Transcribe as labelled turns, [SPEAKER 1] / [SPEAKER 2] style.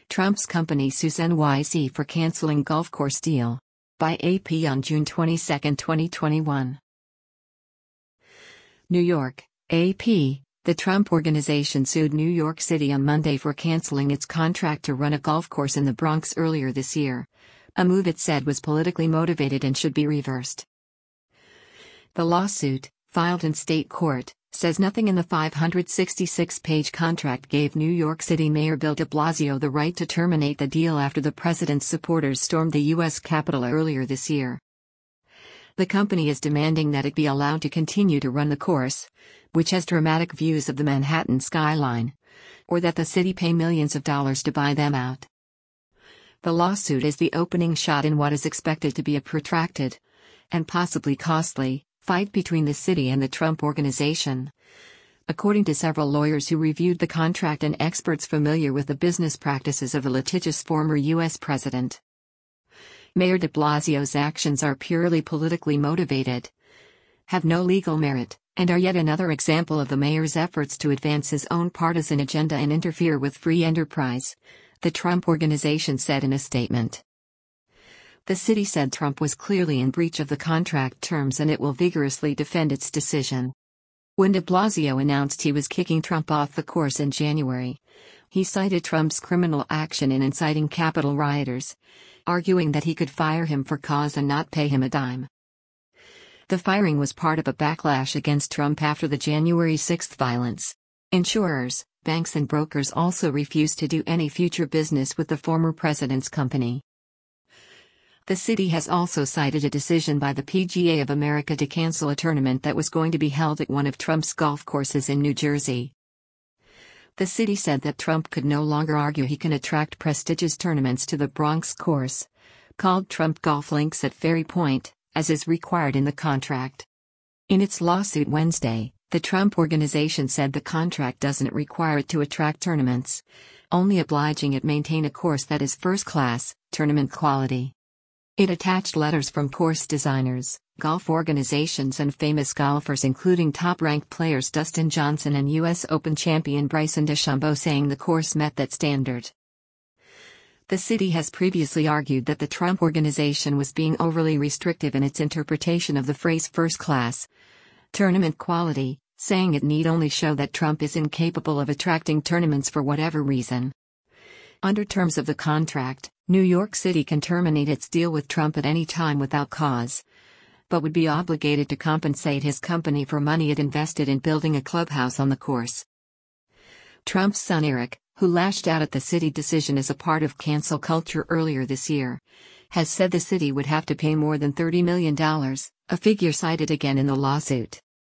[SPEAKER 1] Trump's company sues NYC for canceling golf course deal. By AP on June 22, 2021. New York, AP. The Trump Organization sued New York City on Monday for canceling its contract to run a golf course in the Bronx earlier this year, a move it said was politically motivated and should be reversed. The lawsuit, filed in state court, says nothing in the 566-page contract gave New York City Mayor Bill de Blasio the right to terminate the deal after the president's supporters stormed the U.S. Capitol earlier this year. The company is demanding that it be allowed to continue to run the course, which has dramatic views of the Manhattan skyline, or that the city pay millions of dollars to buy them out. The lawsuit is the opening shot in what is expected to be a protracted, and possibly costly, fight between the city and the Trump Organization. According to several lawyers who reviewed the contract and experts familiar with the business practices of the litigious former U.S. president, Mayor de Blasio's actions are purely politically motivated, have no legal merit, and are yet another example of the mayor's efforts to advance his own partisan agenda and interfere with free enterprise, the Trump Organization said in a statement. The city said Trump was clearly in breach of the contract terms and it will vigorously defend its decision. When de Blasio announced he was kicking Trump off the course in January, he cited Trump's criminal action in inciting Capitol rioters, arguing that he could fire him for cause and not pay him a dime. The firing was part of a backlash against Trump after the January 6 violence. Insurers, banks and brokers also refused to do any future business with the former president's company. The city has also cited a decision by the PGA of America to cancel a tournament that was going to be held at one of Trump's golf courses in New Jersey. The city said that Trump could no longer argue he can attract prestigious tournaments to the Bronx course, called Trump Golf Links at Ferry Point, as is required in the contract. In its lawsuit Wednesday, the Trump Organization said the contract doesn't require it to attract tournaments, only obliging it maintain a course that is first-class, tournament quality. It attached letters from course designers, golf organizations and famous golfers including top-ranked players Dustin Johnson and U.S. Open champion Bryson DeChambeau saying the course met that standard. The city has previously argued that the Trump Organization was being overly restrictive in its interpretation of the phrase first-class, tournament quality, saying it need only show that Trump is incapable of attracting tournaments for whatever reason. Under terms of the contract, New York City can terminate its deal with Trump at any time without cause, but would be obligated to compensate his company for money it invested in building a clubhouse on the course. Trump's son Eric, who lashed out at the city decision as a part of cancel culture earlier this year, has said the city would have to pay more than $30 million, a figure cited again in the lawsuit.